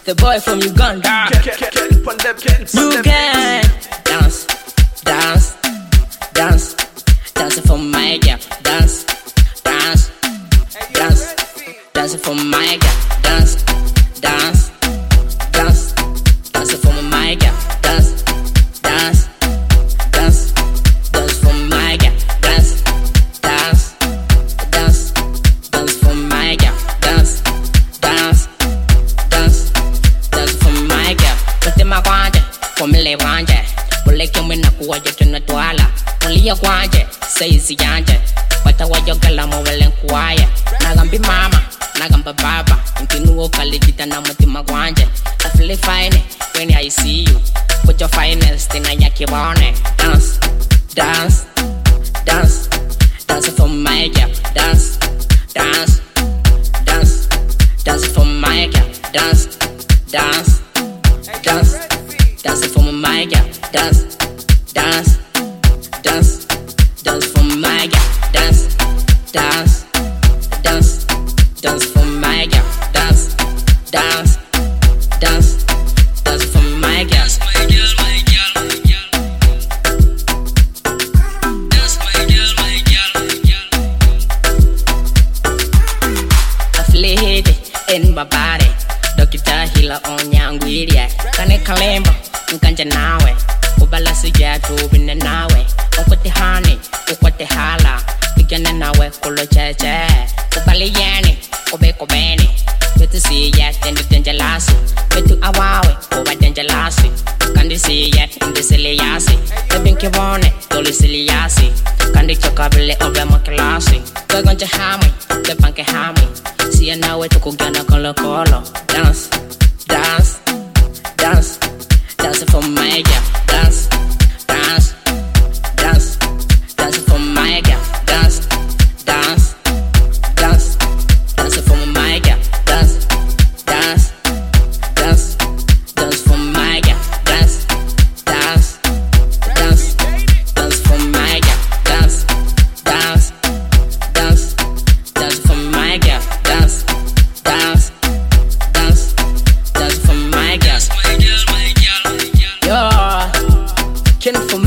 the boy from Uganda. You can dance, dance, dance, dance for my girl. Dance, dance, dance, dance for my girl. Dance, dance, dance, dance for my girl. Dance, dance, dance, dance for my girl. Dance, dance, dance, dance for my girl. Dance, dance, dance, dance for my girl. Put my guante, for me le guante. Buleke mwena kuwa joto na tuala. Mulia guante, say si yante. Wata wajogala mwele nkuwaye. Nagambi mama, nagamba baba. Intinuo kaligita na mutima guante. I feel fine when I see you. Put your finest in a yaki bone. Dance, dance, dance, dance for my girl. Dance, dance, dance, dance for my girl. Dance, dance, dance, dance for my girl. Dance, dance, dance, dance for my girl. Dance, dance, dance, dance for my girl. Dance, dance, dance, dance for my girl. In my body, Dokita hila onyangwiria. Kane kalemba, nkanja nawe. Ubala sujatu bine nawe. Ukwate hani, ukwate hala. Pigane nawe kulo cheche. Ubali yeni, kubeko beni. Betu siya, tendi denjalasi. Betu awawe, uwa denjalasi. Kandi siya, indi siliyasi. Tebinki wone, toli siliyasi. Kandi chokabile obe makilasi. Kagonche hami, tepanke hami. See now we took Ghana color. Dance, dance, dance, dance for my girl. Dance, dance, dance, dance for my girl. Dance, dance, dance, dance for my girl. Dance, dance, dance, dance for my girl. Dance, dance, dance, dance for my girl. Dance, dance, dance, dance for my girl. Dance, dance, dance, dance for my girl. Yo, kin for